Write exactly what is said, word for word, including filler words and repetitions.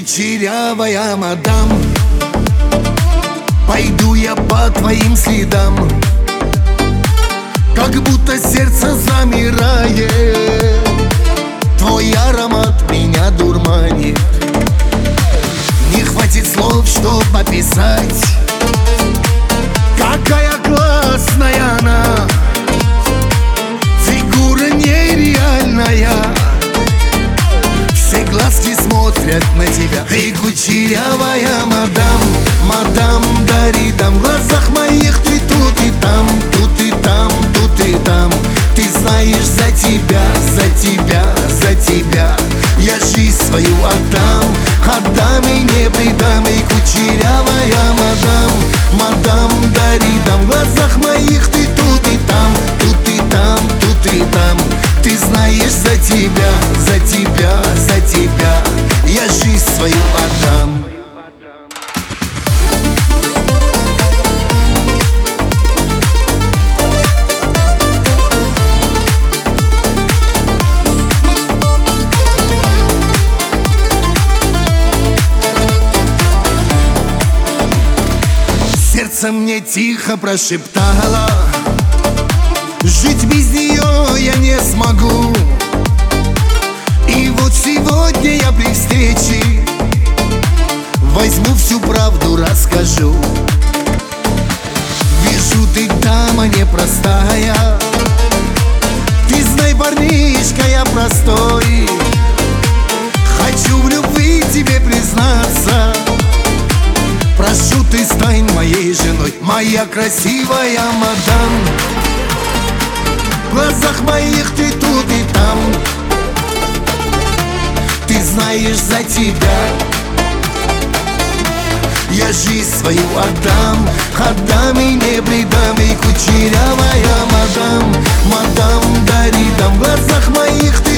кучерявая мадам, пойду я по твоим следам, как будто сердце замирает. Твой аромат меня дурманит. Не хватит слов, чтоб описать, какая классная она, фигура нереальная. Все глазки смотрят на тебя. Ты кучерявая мадам, мадам Даридам. В глазах моих ты тут и там, тут и там, тут и там. Ты знаешь, за тебя, за тебя, за тебя я жизнь свою отдам, отдам и не предам. И кучерявая мадам, мадам Даридам. В глазах моих ты тут и там, тут и там, тут и там. Ты знаешь, за тебя, за тебя, за тебя я жизнь свою отдам. Сердце мне тихо прошептало: жить без нее я не смогу. И вот сегодня я при встрече возьму всю правду, расскажу. Вижу, ты дама непростая. Ты знай, парнишка, я простой. Хочу в любви тебе признаться. Прошу, ты стань моей женой, моя красивая мадам. В глазах моих ты тут и там. Ты знаешь, за тебя я жизнь свою отдам, отдам и не предам. И кучерявая мадам, мадам Даридам. В глазах моих ты